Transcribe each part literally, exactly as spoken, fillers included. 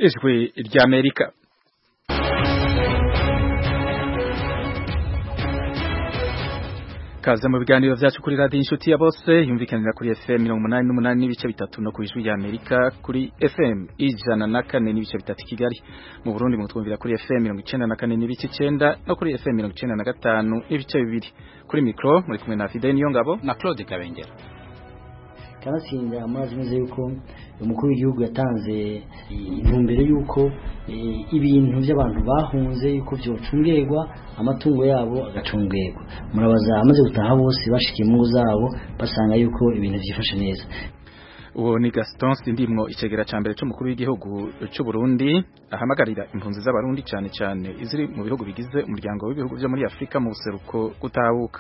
ijwi ry'Amerika. Kaze mu biganiro vyacu kuri radio inshuti ya bose yumvikanira kuri F M mirongo umunani n'umunani n'ibice bitatu no ku ijwi ry'Amerika kuri F M ijana na kane n'ibice bitatu Kigali. Mu Burundi mutwumvira kuri F M mirongo icenda na kane n'ibice icenda no kuri F M mirongo icenda na gatanu n'ibice bibiri. Kuri micro muri kumwe na Fidel Niyongabo na Claude Kabengera. Kanasinga amazi meze yuko umukuru w'igihugu yatanze intumbero yuko ibintu by'abantu bahunze yuko byocungerwa amatungo yabo agacungerwa. Murabaza amaze gutaha bose bashikiye mu zabo basanga yuko ibintu byifashe neza. Uwo ni Gaston Sindimwo icegera ca mbere c'umukuru w'igihugu c'u Burundi ahamagarira impunzi z'abarundi cyane cyane iziri mu bihugu bigize umuryango w'ibihugu byo muri Afrika mu buseruko gutahuka.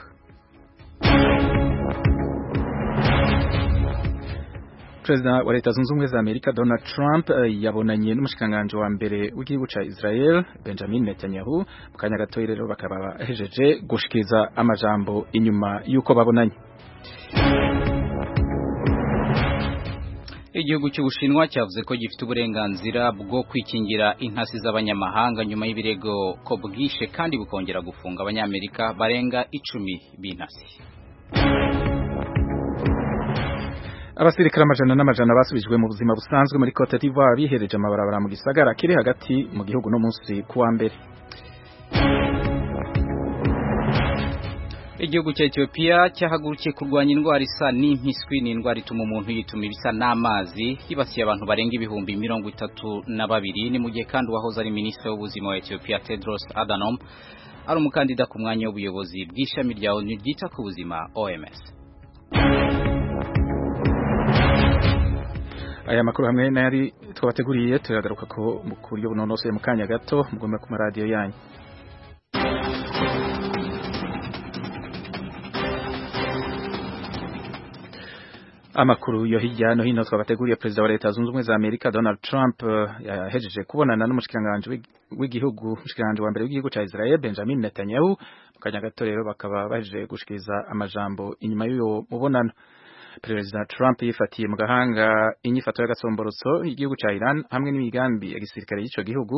President wa Leta Zunze Ubumwe za Amerika Donald Trump uh, yabonanye n'umushikanganje wa mbere w'igihugu ca Israel Benjamin Netanyahu mu kanya gato rero bakaba bahejeje gushikiriza amajambo inyuma yuko babonanye. Igihugu cy'Ubushinwa cyavuze ko gifite uburenganzira bwo kwikingira intasi z'abanyamahanga nyuma y'ibirego ko bwishe kandi bukongera gufunga abanyamerika barenga icumi b'intasi. Abasirikare amajana n'amajana basubijwe mu buzima busanzwe muri Cote d'Ivoire bihereje amabarabara mu gisagara kiri hagati mu gihugu no munsi kuwa mbere. Igihugu cya Ethiopia cyahagurukiye kurwanya indwara isa n'impiswi n'indwara ituma umuntu yituma ibisa n'amazi yibasiye abantu barenga ibihumbi mirongo itatu na babiri. Ni mu gihe kandi wahoze ari minisitiri w'ubuzima wa Ethiopia Tedros Adhanom ari umukandida ku mwanya w'ubuyobozi bw'ishami rya O N U ryita ku buzima O M S. Aya makuru hamwe n'ayari twabateguriye turagaruka ko mu kuryo bunonosoye mu kanya gato mugomba ku radio yanyu. Amakuru yo hirya no hino twabateguriye. President wa Leta Zunze Ubumwe za Amerika Donald Trump yahejeje uh, kubonana n'umushikanganje w'igihugu umushikanganje wa mbere w'igihugu ca Israel Benjamin Netanyahu mu kanya gato rero bakaba bahejeje gushikiriza amajambo inyuma y'uwo mubonano. President Trump yifatiye mu gahanga inyifato y'agasomborotso igihugu ca Iran hamwe n'imigambi ya gisirikare y'ico gihugu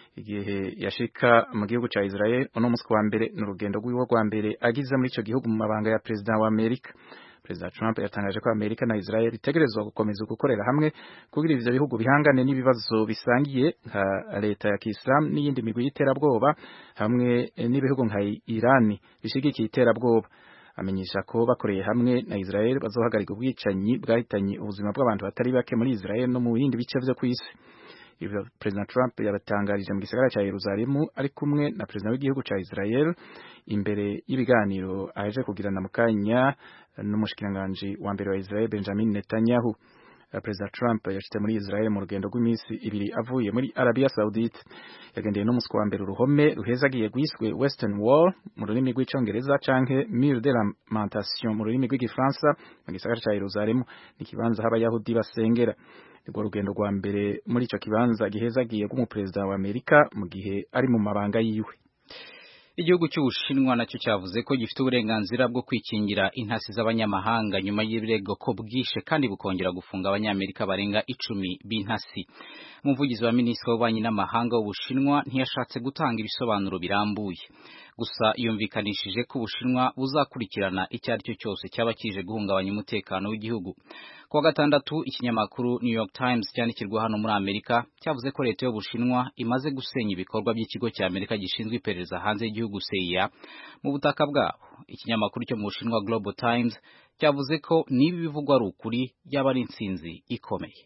igihe yashika mu gihugu ca Israel ono musi wa mbere n'urugendo rw'iwo rwa mbere agize muri ico gihugu mu mabanga ya President wa Amerika. President Trump yatangaje ko Amerika na Israel itegerezwa gukomeza gukorera hamwe kugira ivyo bihugu bihangane n'ibibazo bisangiye nka leta ya Islam n'iyindi migwi y'iterabwoba hamwe n'ibihugu nka Iran bishigikiye iterabwoba. Amenyesha ko bakoreye hamwe na Israel bazohagarika ubwicanyi bwahitanye ubuzima bw'abantu batari bake muri Israel no mu bindi bice vyo kw'isi. Ivyo President Trump yabatangarije mu gisagara ca Yerusalemu ari kumwe na President w'igihugu ca Israel imbere y'ibiganiro aje kugirana mu kanya n'umushikiranganje wa mbere wa Israel Benjamin Netanyahu. President Trump yashitse muri Israel mu rugendo rw'iminsi ibiri avuye muri Arabia Saudite. Yagendeye no muswa wa mbere uruhome ruhezagiye gwiswe Western Wall mu rurimi rw'icongereza canke Mur de Lamentation mu rurimi rw'igifaransa mu gisagara ca Yerusalemu ni kibanza h'abayahudi basengera. Nirwo rugendo rwa mbere muri ico kibanza gihezagiye k'umuperezida wa Amerika mu gihe ari mu mabanga yiwe. Igihugu cy'Ubushinwa nacyo cyavuze ko gifite uburenganzira bwo kwikingira intasi z'abanyamahanga nyuma y'ibirego ko bwishe kandi bukongera gufunga abanyamerika barenga icumi b'intasi. Umuvugizi wa minisitiri w'ububanyi n'amahanga w'Ubushinwa ntiyashatse gutanga ibisobanuro birambuye. Gusa yumvikanishije ko Ubushinwa buzakurikirana icyo ari cyo cyose cyaba kije guhungabanya umutekano w'igihugu. Kwa gatandatu ikinyamakuru New York Times cyandikirwa hano muri Amerika cyavuze ko leta y'Ubushinwa imaze gusenya ibikorwa by'ikigo cya Amerika gishinzwe iperereza hanze y'igihugu C I A mu butaka bwabo. Ikinyamakuru cyo mu Bushinwa Global Times cyavuze ko niba bivugwa ari ukuri yaba ari intsinzi ikomeye.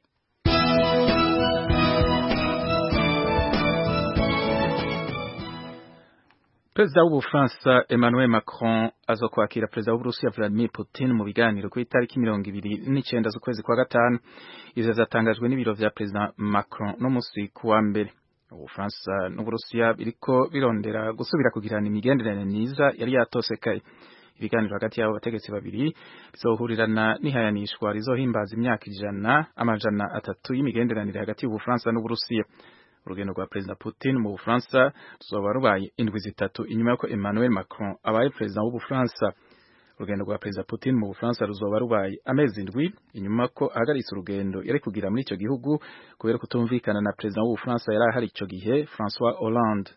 Perezida w'Ubufaransa Emmanuel Macron azokwakira Perezida w'Uburusiya Vladimir Putin mu biganiro ku itariki mirongo ibiri n'icenda z'ukwezi kwa gatanu. Ivyo zatangajwe n'ibiro vya Perezida Macron no musi kuwa mbere. Ubufaransa n'Uburusiya biriko birondera gusubira kugirana imigenderanire myiza yari yatosekaye. Ibiganiro hagati y'abo bategetsi babiri bizohurirana n'ihayanishwa rizohimbaza imyaka ijana amajana atatu y'imigenderanire hagati y'Ubufaransa n'Uburusiya. Urugendo rwa President Putin mu Bufaransa ruzoba rubaye indwi zitatu inyuma y'uko Emmanuel Macron abaye President w'Ubufaransa. urugendo rwa Perezida Putin mu Bufaransa ruzoba rubaye amezi indwi inyuma ko ahagaritse urugendo yari kugira muri ico gihugu kubera kutumvikana na Perezida w'u Bufaransa yari ahari ico gihe François Hollande.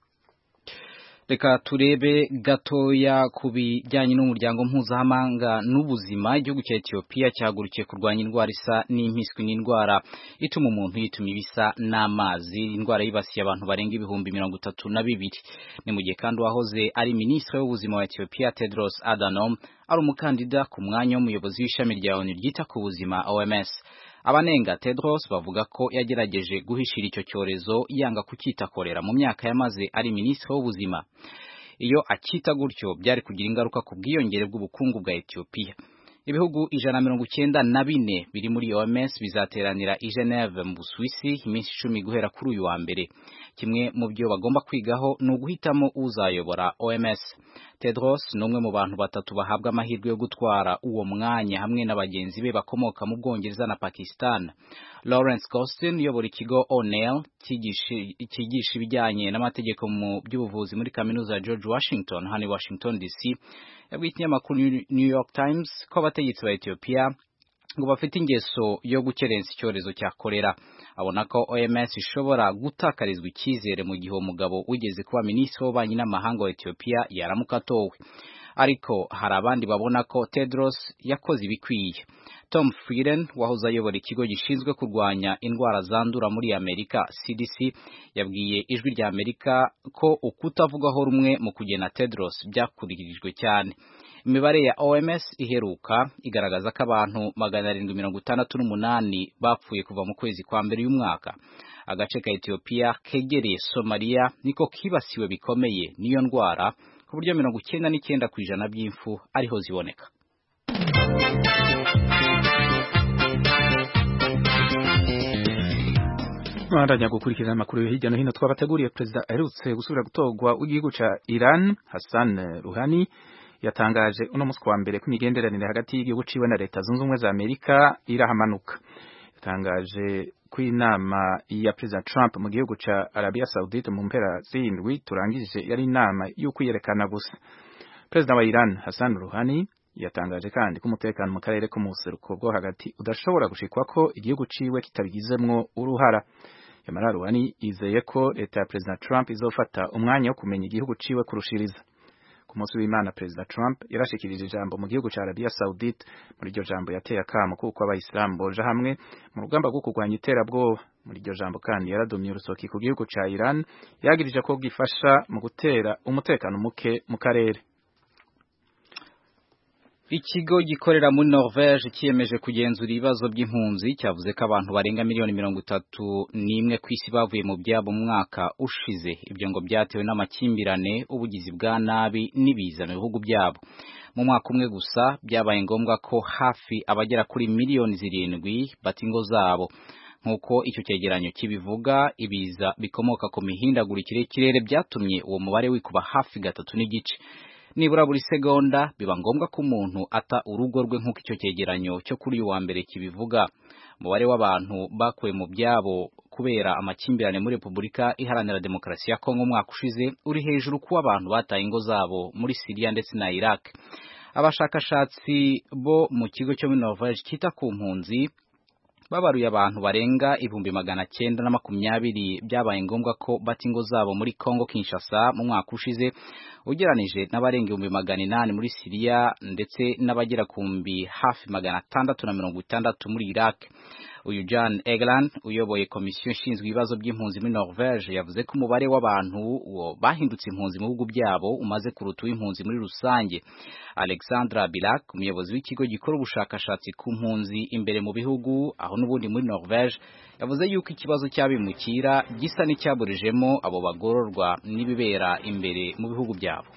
Reka turebe gatoya ku bijyanye n'umuryango mpuzamahanga n'ubuzima. Igihugu cya Ethiopia cyahagurukiye kurwanya indwara isa n'impiswi, n'indwara ituma umuntu yituma ibisa n'amazi, indwara yibasiye abantu barenga ibihumbi mirongo itatu na bibiri. Ni mu gihe kandi wahoze ari minisitiri w'ubuzima wa Ethiopia Tedros Adhanom ari umukandida ku mwanya w'umuyobozi w'ishami rya ONU ryita ku buzima O M S. Abanenga Tedros bavuga ko yagerageje guhishira icyo cyorezo yanga kucyita korera mu myaka yamaze ari minisitiri w'ubuzima. Iyo akita gutyo byari kugira ingaruka ku bwiyongere bw'ubukungu bwa Ethiopia. Ibihugu ijana na mirongo icyenda na bine biri muri O M S bizateranira i Geneve mu Busuwisi iminsi icumi guhera kuri uyu wa mbere. Kimwe mu byo bagomba kwigaho ni uguhitamo uzayobora O M S. Tedros ni umwe mu bantu batatu bahabwa amahirwe yo gutwara uwo mwanya hamwe na bagenzi be bakomoka mu Bwongereza na Pakistan. Lawrence Gostin uyobora ikigo O'Neill cyigisha ibijyanye n'amategeko mu by'ubuvuzi muri kaminuza ya George Washington hano i Washington D C yabwiye ikinyamakuru New York Times ko abategetsi ba Ethiopia ngo bafite ingeso yo gukerensa icyorezo cya kolera. Abona ko O M S ishobora gutakarizwa icyizere mu gihe umugabo wigeze kuba minisitiri w'ububanyi n'amahanga wa Ethiopia yaramuka atowe. Ariko hari abandi babona ko Tedros yakoze ibikwiye. Tom Frieden wahoze ayobora ikigo gishinzwe kurwanya indwara zandura muri Amerika C D C yabwiye ijwi rya Amerika ko ukutavugaho rumwe mu kugena Tedros byakurikirijwe cyane. Imibare ya O M S iheruka igaragaza ko abantu magana arindwi mirongo itandatu n'umunani bapfuye kuva mu kwezi kwa mbere y'umwaka. Agace ka Ethiopia kegereye Somalia niko kibasiwe bikomeye niyo ndwara ku buryo mirongo icyenda n'icyenda ku ijana by'imfu ariho ziboneka. Mwandanya gukurikirana amakuru yo hirya no hino twabateguriye. Perezida aherutse gusubira gutorwa w'igihugu ca Iran Hassan Rouhani yatangaje uno munsi wa mbere ko imigenderanire hagati y'igihugu ciwe na leta zunze ubumwe za Amerika irahamanuka. Yatangaje ko inama ya Perezida Trump mu gihugu ca Arabia Saudite mu mpera z'indwi turangije yari inama yo kwiyerekana gusa. Perezida wa Iran Hassan Rouhani yatangaje kandi ko umutekano mu karere ko mu buseruko bwo hagati udashobora gushikwa ko igihugu ciwe kitabigizemwo uruhara. Yamara Rouhani yizeye ko leta ya Perezida Trump izofata umwanya wo kumenya igihugu ciwe kurushiriza. Ku munsi w'Imana Perezida Trump yarashikirije ijambo mu gihugu ca Arabia Saudite. Muri iryo jambo yateye akamo kuko abayisilamu boja hamwe mu rugamba rwo kurwanya iterabwoba. Muri iryo jambo kandi yaradomye urusoki ku gihugu ca Iran yagirije ko gifasha mu gutera umutekano muke mu karere. Ikigo gikorera muri Norvège kiyemeje kugenzura ibibazo by'impunzi cyavuze ko abantu barenga miliyoni mirongo itatu n'imwe ku isi bavuye mu byabo mu mwaka ushize. Ibyo ngo byatewe n'amakimbirane, ubugizi bwa nabi n'ibiza mu bihugu byabo. Mu mwaka umwe gusa byabaye ngombwa ko hafi abagera kuri miliyoni zirindwi bata ingo zabo. Nkuko icyo cyegeranyo kibivuga, ibiza bikomoka ku mihindagurikire y'ikirere byatumye uwo mubare wikuba hafi gatatu n'igice. Nibura buri segonda biba ngombwa ko umuntu ata urugo rwe nk'uko icyo cyegeranyo cyo kuri uyu wa mbere kibivuga. Umubare w'abantu bakuwe mu byabo kubera amakimbirane muri Repubulika Iharanira Demokarasi ya Kongo umwaka ushize uri hejuru kuba abantu bataye ingo zabo muri Syria ndetse na Iraq. Abashakashatsi bo mu kigo cyo muri Norvège kita ku mpunzi babaruye abantu barenga ibihumbi magana cyenda na makumyabiri byabaye ngombwa ko bata ingo zabo muri Kongo Kinshasa mu mwaka ushize, ugeranije n'abarenga ibihumbi magana inani muri Syria ndetse n'abagera ku mbi hafi magana atandatu na mirongo itandatu muri Iraq. Uyu Jan Egeland uyoboye komisiyo ishinzwe ibibazo by'impunzi muri Norvège yavuze ko umubare w'abantu bahindutse impunzi mu bihugu byabo umaze kuruta impunzi muri rusange. Alexandra Bilak umuyobozi w'ikigo gikora ubushakashatsi ku mpunzi imbere mu bihugu aho n'ubundi muri Norvège yavuze yuko ikibazo cy'abimukira gisa n'icyaburijemo abo bagororwa n'ibibera imbere mu bihugu byabo.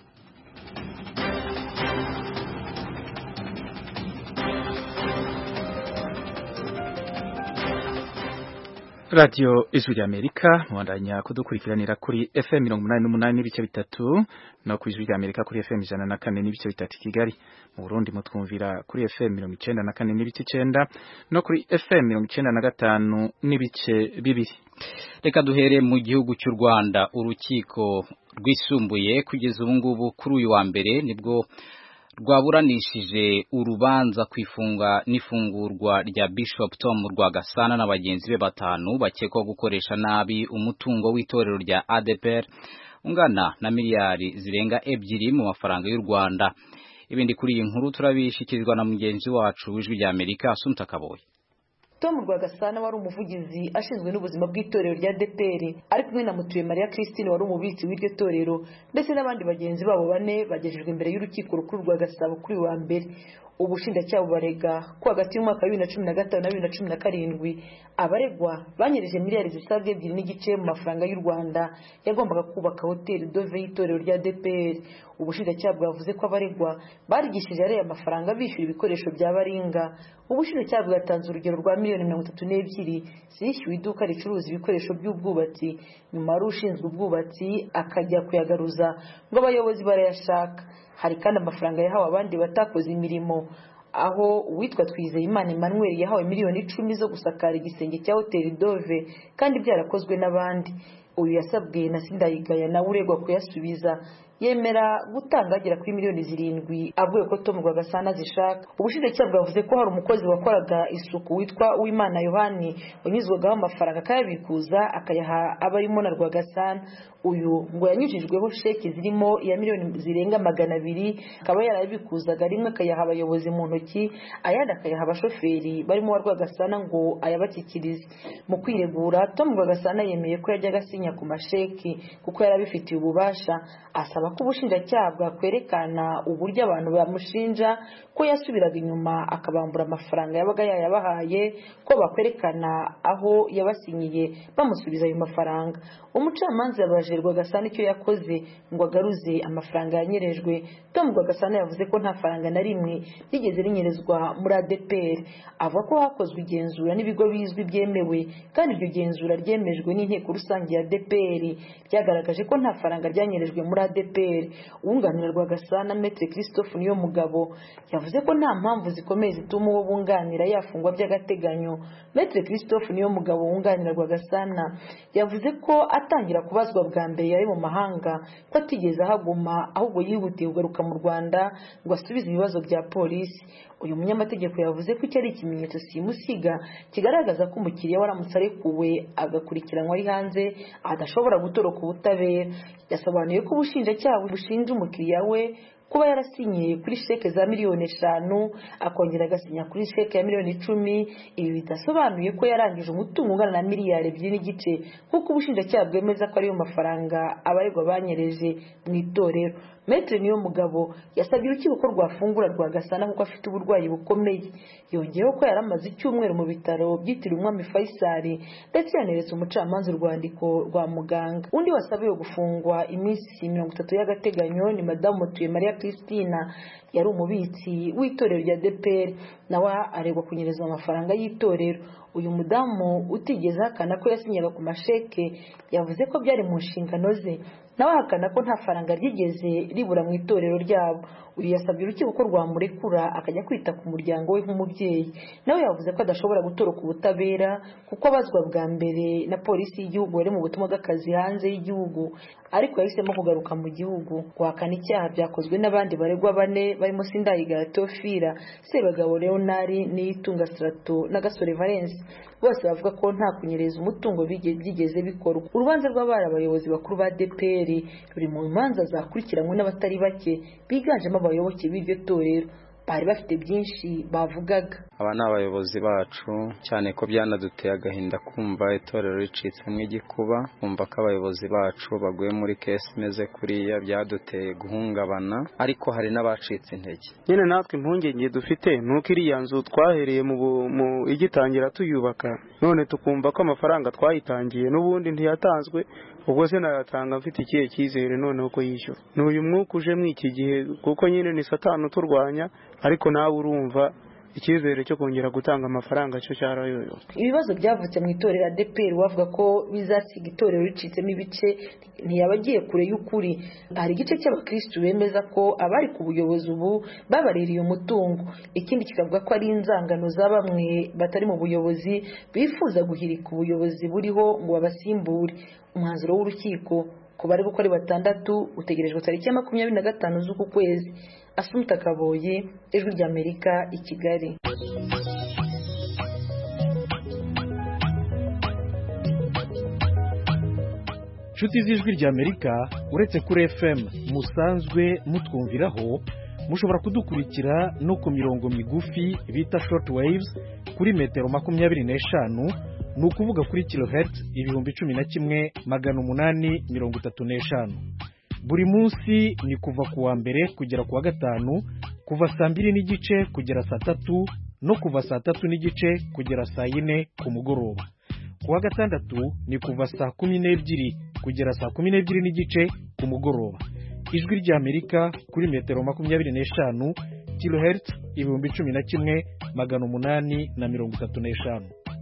Radio Ijwi ry'Amerika mwandanya kudukurikiranira kuri F M mirongo umunani n'umunani n'ibice bitatu no ku Ijwi ry'Amerika kuri F M ijana na kane n'ibice bitatu Kigali. Mu Burundi mutwumvira kuri F M mirongo icyenda na kane n'ibice icenda no kuri F M mirongo icyenda na gatanu n'ibice bibiri. Reka duhere mu gihugu cy'u Rwanda. Urukiko rwisumbuye kugeza ubu ngubu kuri uyu wa mbere nibwo rwaburanishije urubanza kwifunga n'ifungurwa rya Bishop Tom Rwagasana n'abagenzi be batanu bakekwa gukoresha nabi umutungo w'itorero rya A D P R ungana na miliyari zirenga ebyiri mu mafaranga y'u Rwanda. Ibindi kuri iyi nkuru turabishikirizwa na mugenzi wacu w'ijwi rya Amerika Asumta Kaboyi. Tom Rwagasana wari umuvugizi ashinzwe n'ubuzima bw'itorero rya A D P R ari kumwe na Mutuye Maria Christine wari umubitsi w'iryo torero ndetse n'abandi bagenzi babo bane bagejejwe imbere y'urukiko rukuru rwa Gasabo kuri wa mbere. Ubushinjacyaha barega ko hagati y'umwaka wa bibiri na cumi na gatanu na bibiri na cumi na karindwi abaregwa banyereje miliyari zisaga ebyiri n'igice mu mafaranga y'u Rwanda yagombaga kubaka hoteli Dove y'itorero rya A D P R. Ubushinjacyaha bwavuze ko abaregwa barigishije ariya mafaranga bishyura ibikoresho bya baringa. Ubushinjacyaha bwatanze urugero rwa miliyoni mirongo itatu n'ebyiri zishyuwe iduka ricuruza ibikoresho by'ubwubatsi, nyuma wari ushinzwe ubwubatsi akajya kuyagaruza ngo abayobozi barayashaka. Hari kandi amafaranga yahawe abandi batakoze imirimo, aho uwitwa Twizeyimana Emmanuel yahawe miliyoni icumi zo gusakara igisenge cya hoteli Dove kandi byarakozwe n'abandi. Uyu yasabwe na Sindayigaya nawe uregwa kuyasubiza, yemera gutanga agera kuri miliyoni zirindwi avuye ko Tom Rwagasana zishaka. Ubushinjacyaha bwavuze ko hari umukozi wakoraga isuku witwa Uwimana Yohani wanyuzwagaho amafaranga akayabikuza akayaha abarimo na Rwagasana. Uyu ngo yanyujijweho sheki zirimo ya miliyoni zirenga magana abiri akaba yarabikuzaga rimwe akayaha abayobozi mu ntoki, ayandi akayaha abashoferi barimo wa Rwagasana ngo ayabakikirize. Mu kwiregura Tom Rwagasana yemeye ko yajyaga asinya ku masheki kuko yarabifitiye ububasha, asaba ko ubushinjacyaha bwakwerekana uburyo abantu bamushinja ko yasubiraga inyuma akabambura amafaranga yabaga yayabahaye, ko bakwerekana aho yabasinyiye bamusubiza ayo mafaranga. Umucamanza yabajije Rwagasana icyo yakoze ngo agaruze amafaranga yanyerejwe. Tom Rwagasana yavuze ko nta faranga na rimwe rigeze rinyerezwa muri A D P R. Avuga ko hakozwe igenzura n'ibigo bizwi byemewe kandi iryo genzura ryemejwe n'inteko rusange ya A D P R ryagaragaje ko nta faranga ryanyerejwe muri A D P R. Uwunganira Rwagasana Maître Christophe Niyomugabo yavuze ko nta mpamvu zikomeye zituma uwo bunganira yafungwa by'agateganyo. Maître Christophe Niyomugabo wunganira Rwagasana yavuze ko atangira kubazwa bwa mbere yari mu mahanga ko atigeze ahaguma ahubwo yihutiye kugaruka mu Rwanda ngo asubize ibibazo bya polisi. Uyu munyamategeko yavuze ko icyo ari ikimenyetso simusiga kigaragaza ko umukiriya waramutse arekuwe agakurikiranwa ari hanze adashobora gutoroka ubutabera. Yasobanuye ko ubushinjacyaha bushinja umukiriya we kuba yarasinyiye kuri sheke za miliyoni eshanu akongera agasinya kuri sheke ya miliyoni icumi. Ibi bidasobanuye ko yarangije umutungo ungana na miliyari ebyiri n'igice kuko ubushinjacyaha bwemeza ko ariyo mafaranga abaregwa banyereje mu itorero. Maître Niyomugabo yasabye urukiko ko rwafungura Rwagasana kuko afite uburwayi bukomeye. Yongeyeho ko yaramaze icyumweru mu bitaro byitiriwe Umwami Faisal ndetse yaneretse umucamanza urwandiko rwa muganga. Undi wasabiwe gufungwa iminsi mirongo itatu y'agateganyo ni Madamu Mutuye Maria Christine, yari umubitsi w'itorero rya A D P R, nawe aregwa kunyereza amafaranga y'itorero. Uyu mudamu utigeze hakana ko yasinyaga ku masheke yavuze ko byari mu nshingano ze, nawe hakana ko nta faranga ryigeze ribura mu itorero ryabo. Uyu yasabye urukiko ko rwamurekura akajya kwita ku muryango we nk'umubyeyi. Nawe yavuze ko adashobora gutoroka ubutabera kuko abazwa bwa mbere na polisi y'igihugu wari mu butumwa bw'akazi hanze y'igihugu, ariko yahisemo kugaruka mu gihugu. Guhakana icyaha byakozwe n'abandi baregwa bane barimo Sindayigaya Theophile, Sebagabo Leonard, Niyitunga Strato na Gasore Valence. Bose bavuga ko nta kunyereza umutungo byigeze bikorwa. Urubanza rw'abari abayobozi bakuru ba A D P R ruri mu manza zakurikiranywe n'abatari bake biganjemo abayoboke b'iryo torero. Bari bafite byinshi bavugaga. Aba ni abayobozi bacu, cyane ko byanaduteye agahinda kumva itorero ricitsemo igikuba, kumva ko abayobozi bacu baguye muri kesi imeze kuriya, byaduteye guhungabana, ariko hari n'abacitse intege. Nyine natwe impungenge dufite nuko iriya nzu twahereye mu igitangira tuyubaka, none tukumva ko amafaranga twayitangiye n'ubundi ntiyatanzwe, ubwo se nayatanga mfite ikihe cyizere noneho ko yishyura. N'uyu mwuka uje mw'iki gihe kuko nyine ni Satani uturwanya, ariko nawe urumva icyizere cyo kongera gutanga amafaranga cyo cyarayoyo. Ibibazo byavutse mu itorero A D P R wavuga ko bizasiga itorero ricitsemo ibice ntiyabagiye kure y'ukuri. Hari igice cy'abakristo bemeza ko abari ku buyobozi ubu babaririye umutungo, ikindi kikavuga ko ari inzangano za bamwe batari mu buyobozi bifuza guhirika ubuyobozi buriho ngo babasimbure. Umwanzuro w'urukiko ku bari gukora batandatu utegerejwe tariki ya makumyabiri na gatanu z'uku kwezi. Asumta Kaboye, Ijwi ry'Amerika i Kigali. Nshuti z'Ijwi ry'Amerika, uretse kuri F M musanzwe mutwumviraho, mushobora kudukurikira no ku mirongo migufi bita short waves kuri metero makumyabiri n'eshanu, ni ukuvuga kuri kilohertz ibihumbi cumi na kimwe magana umunani mirongo itatu n'eshanu. Buri munsi ni kuva ku wa mbere kugera ku wa gatanu, kuva saa mbiri n'igice kugera saa tatu no kuva saa tatu n'igice kugera saa yine ku mugoroba. Ku wa gatandatu ni kuva saa kumi n'ebyiri kugera saa kumi n'ebyiri n'igice ku mugoroba. Ijwi ry'Amerika kuri metero makumyabiri n'eshanu, kilohertz ibihumbi cumi na kimwe magana umunani na mirongo itatu n'eshanu.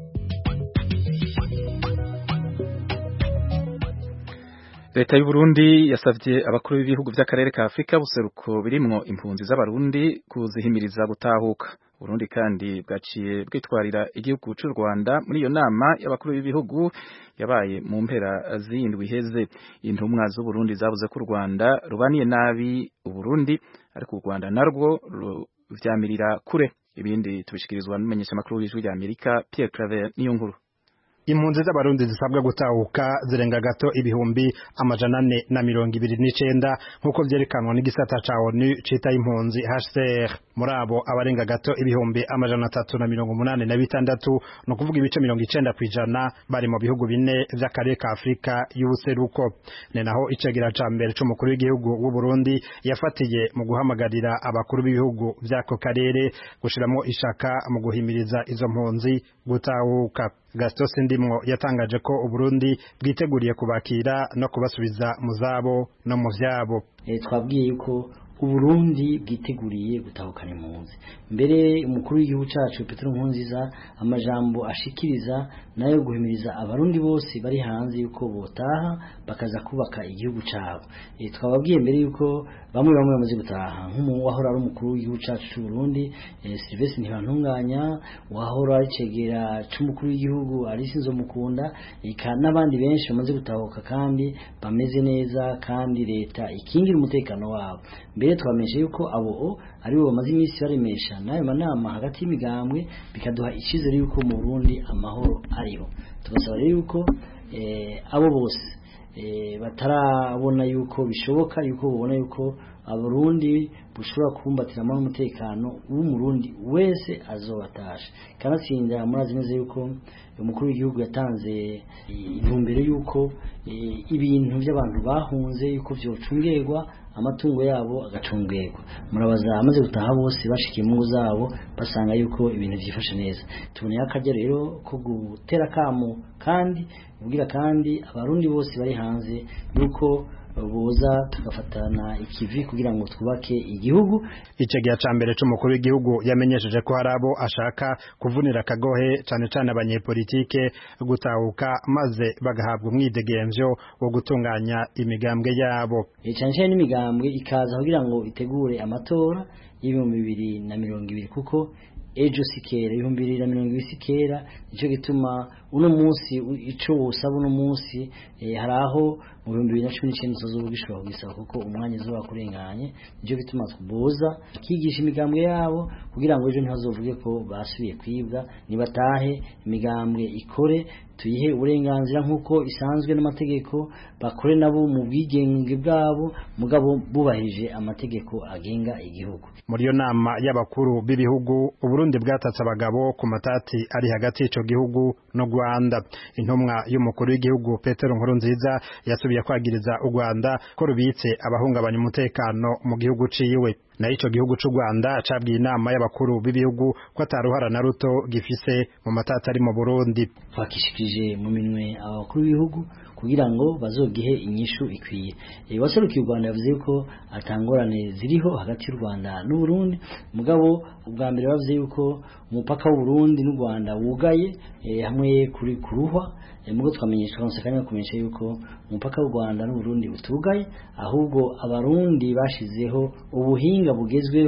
Leta y'u Burundi yasavye abakuru b'ibihugu by'akarere ka Afrika buseruko birimwo impunzi z'abarundi kuzihimiriza gutahuka. Burundi kandi bwaciye bwitwarira igihugu cy'u Rwanda muri iyo nama y'abakuru b'ibihugu yabaye mu mpera z'indwi iheze. Intumwa z'u Burundi zavuze ko u Rwanda rubaniye nabi u Burundi, ariko u Rwanda narwo vyamirira kure. Ibindi tubishikirizwa n'umumenyesha makuru w'Ijwi ry'Amerika Pierre Claver Niyonkuru. Impunzi z'abarundi zisabwa gutahuka zirenga gato ibihumbi amajana ane na mirongo ibiri n'icenda nk'uko vyerekanwa n'igisata ca ONU cita impunzi H C R. Muri abo abarenga gato ibihumbi amajana atatu na mirongo umunani na bitandatu, no kuvuga ibice mirongo icenda kw'ijana bari mu bihugu bine vy'akarere ka Afrika y'ubuseruko. Ni naho icegera ca mbere c'umukuru w'igihugu w'u Burundi yafatiye mu guhamagarira abakuru b'ibihugu vy'ako karere gushiramo ishaka mu guhimiriza izo mpunzi gutahuka. Gaston Sindimwo yatangaje ko u Burundi bwiteguriye kubakira no kubasubiza mu zabo no mu vyabo. E, twabwiye yuko u Burundi bwiteguriye gutahukana impunzi. Mbere umukuru w'igihugu cacu Petero Nkurunziza amajambo ashikiriza nayo guhimiriza abarundi bose bari hanze yuko botaha bakaza kubaka igihugu cabo. E, twababwiye mbere yuko bamwe bamwe bamaze gutaha, nk'umuntu wahora ari umukuru w'igihugu cacu cy'u Burundi e, Sylvestre Ntibantunganya, wahora ari cegera c'umukuru w'igihugu Alice Nzomukunda, eka n'abandi benshi bamaze gutahuka kandi bameze neza, kandi leta ikingira umutekano wabo. Mbere twamenyesha yuko abo ari bo bamaze iminsi baremesha nayo manama hagati y'imigambwe, bikaduha icyizere yuko mu Burundi amahoro ariho. Tubasaba rero yuko eh, abo bose eh, batarabona yuko bishoboka yuko babona yuko abarundi bushobora kumbatira mu umutekano w'umurundi wese azobatasha. Kanatsinda murazi neza yuko umukuru w'igihugu yatanze intumbero yuko e, ibintu by'abantu bahunze yuko vyocungerwa, amatungo yabo agacungerwa. Murabaza amaze gutaha bose bashikiye mu zabo basanga yuko ibintu vyifashe neza. Tuboneye akajya rero ko gutera kamo kandi ubwira kandi abarundi bose bari hanze yuko boza tugafatana ikivi kugira ngo twubake igihugu. Icegera ca mbere c'umukuru w'igihugu yamenyesheje ko harabo ashaka kuvunira kagohe cane cane abanyepolitike gutahuka maze bagahabwa umwidegemvyo wo gutunganya imigambwe yabo. E cane cane n'imigambwe ikaza kugira ngo itegure amatora y'ibihumbi bibiri na mirongo ibiri, kuko ejo sikera ibihumbi bibiri na mirongo ibiri sikera. Nico gituma uno munsi ico usaba uno munsi eh, haraho mu bihumbi bibiri na cumi n'icenda tuzoba gishobora kugisaba kuko umwanya uzoba kurenganye. Nico gituma tuboza kigisha imigambwe yabo kugira ngo ejo ntihazovuge ko basubiye kwibwa, nibatahe imigambwe ikore, tuyihe uburenganzira nk'uko isanzwe n'amategeko, bakore nabo mu bwigenge bwabo mugabo bubahirije amategeko agenga igihugu. Muri yo nama y'abakuru b'ibihugu Uburundi bwatatse abagabo ku matati ari hagati y'ico gihugu no Rwanda. Intumwa y'umukuru w'igihugu Petero Nkurunziza yasubiye kwagiriza u Rwanda ko rubitse abahungabanya umutekano mu gihugu ciwe. Na ico gihugu c'u Rwanda cabwiye inama y'abakuru b'ibihugu ko ataruhara na ruto gifise mu matata ari mu Burundi. Twakishikije mu minwe abakuru b'ibihugu kugira ngo bazogihe inyishu ikwiye. E, waserukiye u Rwanda yavuze ko atangorane ziriho hagati y'u Rwanda n'u Burundi, mugabo ubwa mbere bavuze yuko umupaka w'u Burundi n'u Rwanda wugaye e, hamwe kuri kuruhwa. E, mugo twamenyeshwa konsekanya kumenyesha yuko umupaka w'u Rwanda n'u Burundi utugaye, ahubwo abarundi bashizeho ubuhinga bugezweho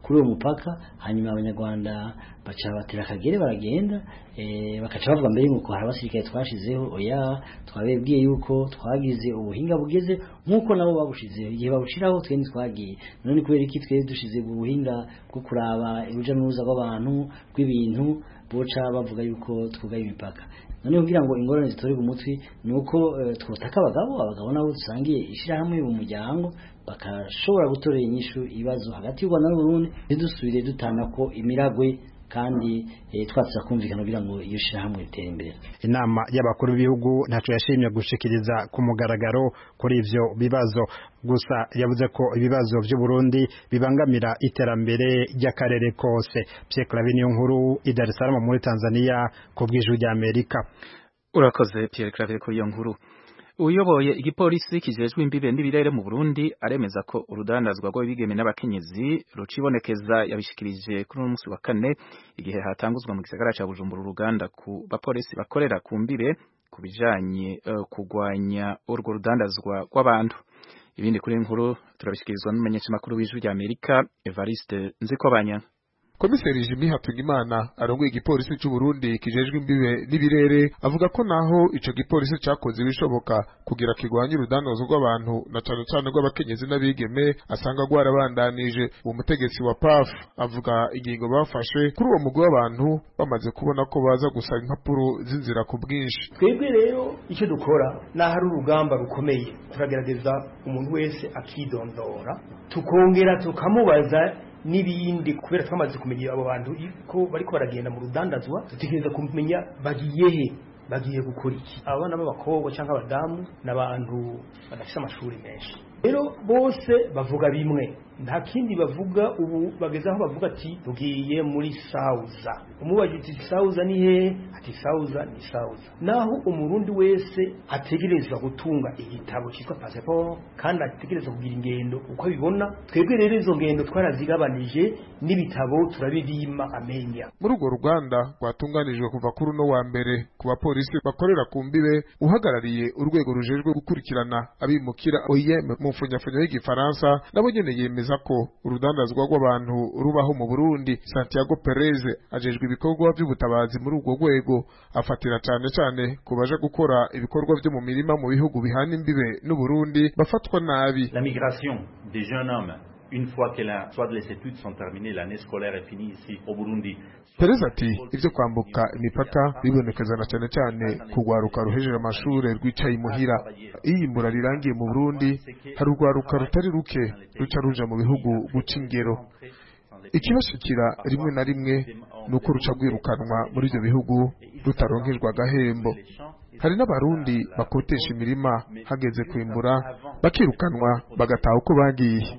kuri uwo mupaka hanyuma abanyarwanda baca batera akagere baragenda eh bakaca bavuga mbere ngo hari abasirikare twashizeho oya twabebwiye yuko twagize ubuhinga bugeze nkuko nabo babushizeho igihe babushiraho twe ntitwagiye none kubera iki twe dushize ubuhinga bwo kuraba uruja n'uruza rw'abantu rw'ibintu boca bavuga yuko twugaye imipaka none kugira ngo ingorane zitorerwe umutwe nuko uh, twotaka abagabo abagabo nabo dusangiye ishirahamwe mu muryango bakashobora gutorera inyishu ibibazo hagati y'u Rwanda n'u Burundi ntidusubire dutana ko imiragwe kandi eh, twatsa kumvikana kugira ngo iyo shirahamwe ritere imbere. Inama y'abakuru b'ibihugu ntaco yashimye gushikiriza ku mugaragaro kuri ivyo bibazo gusa yavuze ko ibibazo by'u Burundi bibangamira iterambere ry'akarere kose. Pierre Claver nkuru i Dar es Salaam muri Tanzania ku bw'ijwi rya Amerika. Urakoze Pierre Claver kuri iyo nkuru. Uyoboye igipolisi kijejwe imbibe n'ibirere mu Burundi aremeza ko urudandazwa rw'abigeme n'abakenyezi rucibonekeza yabishikirije kuri uno musi wa kane igihe hatanguzwa mu gisagara ca Bujumbura uruganda ku bapolisi bakorera ku mbibe kubijanye uh, kugwanya urwo rudandazwa rw'abantu. Ibindi kuri inkuru turabishikirizwa n'umumenyesha makuru w'ijwi rya Amerika Evariste Nzikobanya. Komiseri Jimmy Hatungimana arongoye igipolisi cy'u Burundi kijejwe imbibe n'ibirere avuga ko naho ico gipolisi cakoze bishoboka kugira kigwanye urudandazwa rw'abantu na cane cane rw'abakenyezi n'abigeme asanga gwarabandanije. Uwo mutegetsi wa P A F avuga ingingo bafashe kuri uwo mugwi w'abantu bamaze kubona ko baza gusaba impapuro z'inzira ku bwinshi. Twebwe rero icyo dukora nahari urugamba rukomeye turagerageza umuntu wese akidondora tukongera tukamubaza n'ibindi kubera twamaze kumenya abo bantu ko bariko baragenda mu rudandazwa tutekereza kumenya bagiye he bagiye gukora iki. Abana b'abakobwa cyangwa abadamu n'abantu badafite amashuri menshi rero bose bavuga bimwe nta kindi bavuga ubu bageze aho bavuga ati tugiye muri Sauza. Umubajije ati Sauza ni he? Ati Sauza ni Sauza. Naho umurundi wese ategerezwa gutunga igitabo cyitwa passport kandi ategerezwa kugira ingendo uko bibona. Twebwe rero izo ngendo twarazigabanije n'ibitabo turabibima amenya. Muri urwo ruganda rwatunganijwe kuva kuri uno wa mbere ku bapolisi bakorera ku mbibe uhagarariye urwego rujejwe gukurikirana abimukira O I M mu mfunyafunya y'igifaransa nabo nyene yemeza ko urudandazwa rw'abantu rubaho mu Burundi. Santiago Perez ajejwe ibikorwa by'ubutabazi muri urwo rwego afatira cyane cyane kubaje gukora ibikorwa byo mu mirima mu bihugu bihana imbibe n'u Burundi bafatwa nabi. La migration des jeunes hommes une fois que la soit les études sont terminées, l'année scolaire est finie ici au Burundi. Perez ati ivyo kwambuka imipaka bibonekeza na cyane cyane kugwaruka ruhejeje amashure rwicaye imuhira. Iyimbura rirangiye mu Burundi hari urwaruka rutari ruke ruca ruja mu bihugu guca ingero. Ikibashikira rimwe na rimwe nuko ruca rwirukanwa muri ivyo bihugu rutaronkejwe agahembo. Hari n'abarundi bakotesha imirima hageze kwimbura bakirukanwa bagataha uko bagiye.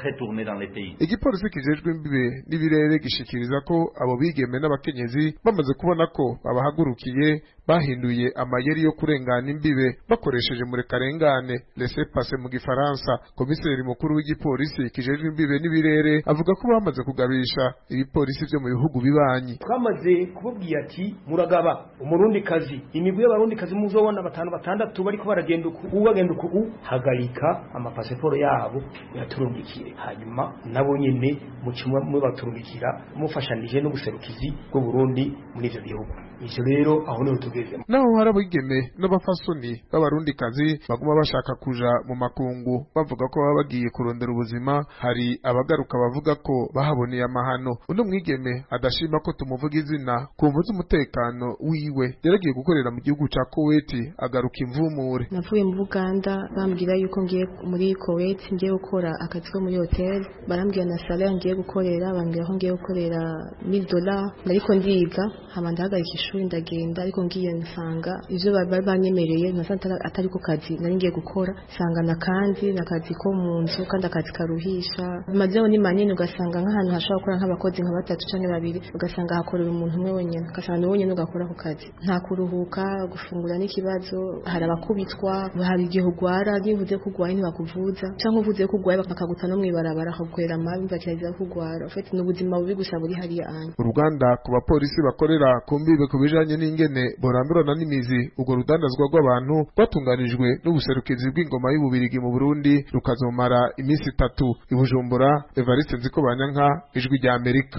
Igipolisi kijejwe imbibe n'ibirere gishikiriza ko abo bigeme n'abakenyezi bamaze kubona ko babahagurukiye bahinduye amayeri yo kurengana imbibe bakoresheje murekarengane laisser passer mu gifaransa. Komiseri mukuru w'igipolisi kijejwe imbibe n'ibirere avuga ko bamaze kugabisha ibipolisi byo mu bihugu bibanyi. Twamaze kububwiye ati muragaba umurundi kazi imigwi y'abarundi kazi muzobona batanu batandatu bariko baragenda uku ubagenda uku hagarika amapasiporo yabo yaturungikire hanyuma nabo nyene mu kimwe mu baturungikira mufashanije n'ubuserukizi bwo Burundi muri ivyo bihugu. Ivyo rero aho niho tugeze. Naho harabigeme n'abafasoni b'abarundi kazi baguma bashaka kuja mu makungu bavuga ko baba bagiye kurondera ubuzima. Hari abagaruka bavuga ko bahaboneye amahano. Uno mwigeme adashima ko tumuvuga izina kumvuza umutekano wiwe yaragiye gukorera mu gihugu ca Kuwait agaruka imvumure. Navuye mu Buganda bambwira yuko ngiye muri Kuwait ngiye gukora akazi ko muri hotel barambwira na salaire ngiye gukorera bambwira ko ngiye gukorera mille dollars ariko ndiga hama ndahagarika ishuri ndagenda ariko ngiye nsanga ivyo bari banyemereye nasanta atari ko kazi nari ngiye gukora sanga na kandi nakazi ko mu nzu kandi akazi karuhisha mazeho ni manini ugasanga nk'ahantu hashobora gukora nk'abakozi nka batatu canke babiri ugasanga hakorera umuntu umwe wenyene ugasanga ni wenyene ugakora ku kazi nta kuruhuka gufungura n'ikibazo hari abakubitwa hari igihe ugwara givuze kugwaye ntibakuvuza canke uvuze kugwaye bakaguta no mwibarabara akagukorera amabi bakiraza kugwara ufite n'ubuzima bubi gusa buri hariya anye. Uruganda ku bapolisi bakorera ku mbibe ku bijanye n'ingene borandurana n'imizi urwo rudandazwa rw'abantu rwatunganijwe n'ubuserukizi bw'ingoma y'ububirigi mu Burundi rukazomara iminsi itatu. I Bujumbura, Evariste Nzikobanyanka, Ijwi rya Amerika.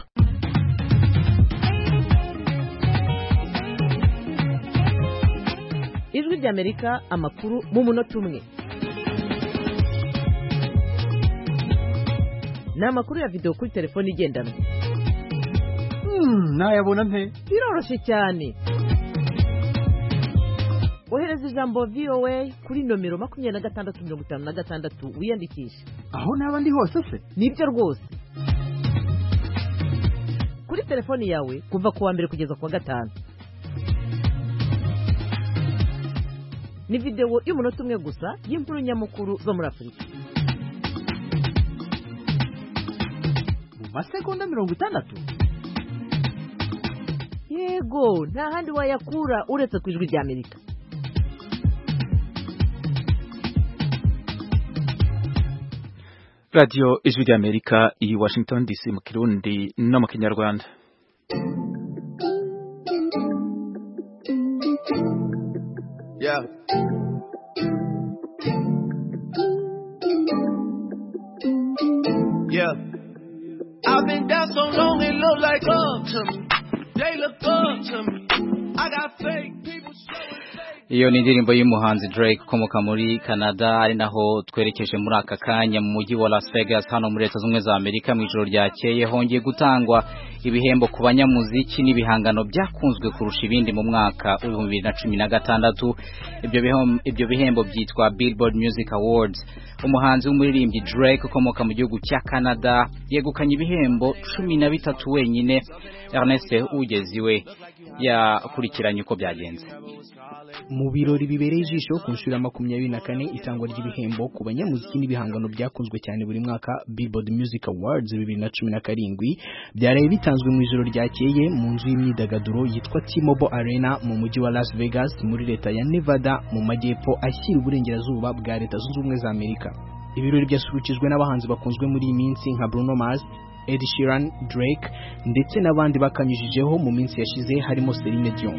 Ijwi rya Amerika, amakuru mu munota umwe. Ni amakuru ya video kuri telefone igendanwa. Hmm, nayabona nte? Biroroshye cyane. Ohereza ijambo V O A kuri nomero makumyabiri na gatandatu mirongo itanu na gatandatu wiyandikishe. Aho naba ndi hose se? Nibyo rwose. Kuri telefone yawe kuva ku wa mbere kugeza ku wa gatanu. Ni video y'umunota umwe gusa y'inkuru nyamukuru zo muri Afurika. Mu masegonda mirongo itandatu. Yego, nta handi wayakura uretse ku Ijwi rya Amerika. Radio Ijwi rya Amerika i Washington D C mu Kirundi no mu Kinyarwanda. Yeah. Yeah. I've been down so long it look like up to me. They look up to me. I got fake people. Iyo ni indirimbo y'umuhanzi Drake ukomoka muri Canada, ari naho twerekeje muri aka kanya mu mujyi wa Las Vegas hano muri Leta Zunze za Amerika. Mu ijoro ryakeye hongeye gutangwa ibihembo ku banyamuziki n'ibihangano byakunzwe kurusha ibindi mu mwaka wa bibiri na cumi na gatandatu. Ibyo bihembo ibyo bihembo byitwa Billboard Music Awards. Umuhanzi w'umuririmbyi Drake ukomoka mu gihugu cya Canada yegukanye ibihembo cumi na bitatu wenyine. Ernest Ugeziwe yakurikiranye uko byagenze. Mu birori bibereye ijisho ku nshuro makumyabiri na kane itangwa ry'ibihembo ku banyamuziki n'ibihangano byakunzwe cyane buri mwaka Billboard Music Awards bibiri na cumi na karindwi byaraye bitanzwe mu ijoro ryakeye mu nzu y'imyidagaduro yitwa T-Mobile Arena mu mujyi wa Las Vegas muri leta ya Nevada mu majyepfo ashyira uburengerazuba bwa Leta Zunze Ubumwe za Amerika. Ibirori byasubikijwe n'abahanzi bakunzwe muri iyi minsi nka Bruno Mars, Ed Sheeran, Drake ndetse n'abandi bakanyujijeho mu minsi yashize harimo Celine Dion.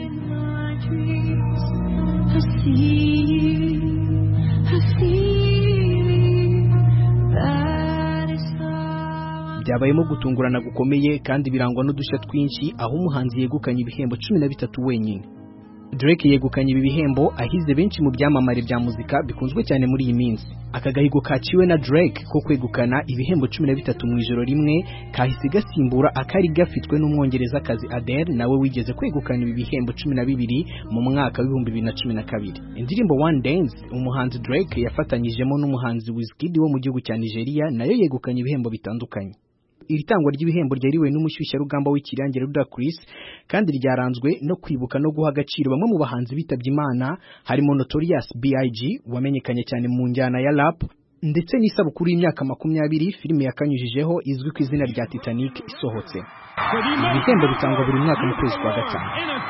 I see, I see that is how. Byabayemo gutungurana gukomeye kandi birangwa n'udushya twinshi aho umuhanzi yegukanye ibihembo cumi na bitatu wenyine. Drake yegukanye ibi bihembo ahize benshi mu byamamare bya muzika bikunzwe cyane muri iyi minsi. Aka gahigo kaciwe na Drake ko kwegukana ibihembo cumi na bitatu mu ijoro rimwe kahise gasimbura akari gafitwe n'umwongereza kazi Adele nawe wigeze kwegukana ibi bihembo cumi na bibiri mu mwaka w'ibihumbi bibiri na cumi na kabiri. Indirimbo One Dance umuhanzi Drake yafatanyijemo n'umuhanzi Wizkid wo mu gihugu cya Nigeria nayo yegukanye ibihembo bitandukanye. Iri tangwa ry'ibihembo ryariwe n'umushyushya rugamba w'ikirangire Ludacris kandi ryaranzwe no kwibuka no guha agaciro bamwe mu bahanzi bitabye Imana harimo Notorious B I G wamenyekanye cyane mu njyana ya rap ndetse n'isabukuru y'imyaka makumyabiri filime yakanyujijeho izwi ku izina rya Titanic isohotse. Ibi bihembo bitangwa buri mwaka mu kwezi kwa gatanu.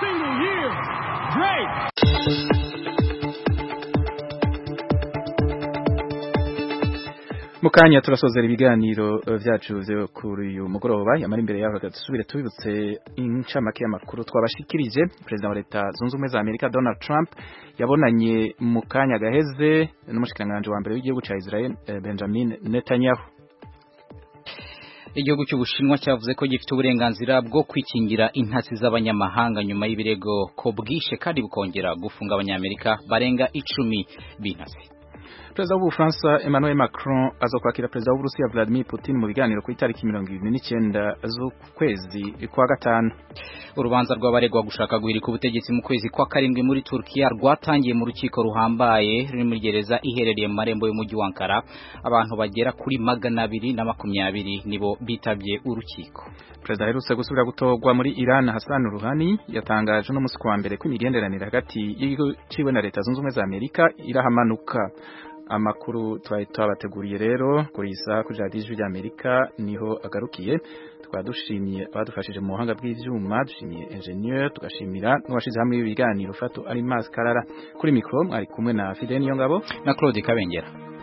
Mukanya turasozera ibiganiro vyacu vyo kuri uyu mugoroba yamara imbere yaho gatusubire tubibutse incamake y'amakuru twabashikirije. President wa Leta Zunze Ubumwe za Amerika Donald Trump yabonanye mu kanya gaheze n'umushikiranganje wa mbere w'igihugu ca Israel Benjamin Netanyahu. Igihugu cy'Ubushinwa cyavuze ko gifite uburenganzira bwo kwikingira intasi z'abanyamahanga nyuma y'ibirego ko bwishe kandi bukongera gufunga abanyamerika barenga icumi b'intasi. Perezida w'Ubufaransa Emmanuel Macron azokwakira Perezida w'Uburusiya Vladimir Putin mu biganiro ku itariki mirongo ibiri n'icyenda z'ukwezi kwa gatanu. Urubanza rw'abaregwa gushaka guhirika ubutegetsi mu kwezi kwa karindwi muri Turkiya rwatangiye mu rukiko ruhambaye ruri muri gereza iherereye mu marembo y'umujyi wa Ankara. Abantu bagera kuri magana abiri na makumyabiri nibo bitabye urukiko. Perezida aherutse gusubira gutorwa muri Iran Hassan Rouhani yatangaje no musi kwa mbere ko imigenderanire hagati y'igihugu ciwe na Leta Zunze Ubumwe za Amerika irahamanuka. Amakuru twari twabateguriye rero kuri isa kuri Radio Ijwi rya Amerika niho agarukiye. Twadushimiye abadufashije mu buhanga bw'ivyuma, dushimiye engineer, tugashimira n'uwashize hamwe ibiganiro Fato Alimas Karara. Kuri micro ari kumwe na Fidel Niyongabo na Claude Kabengera.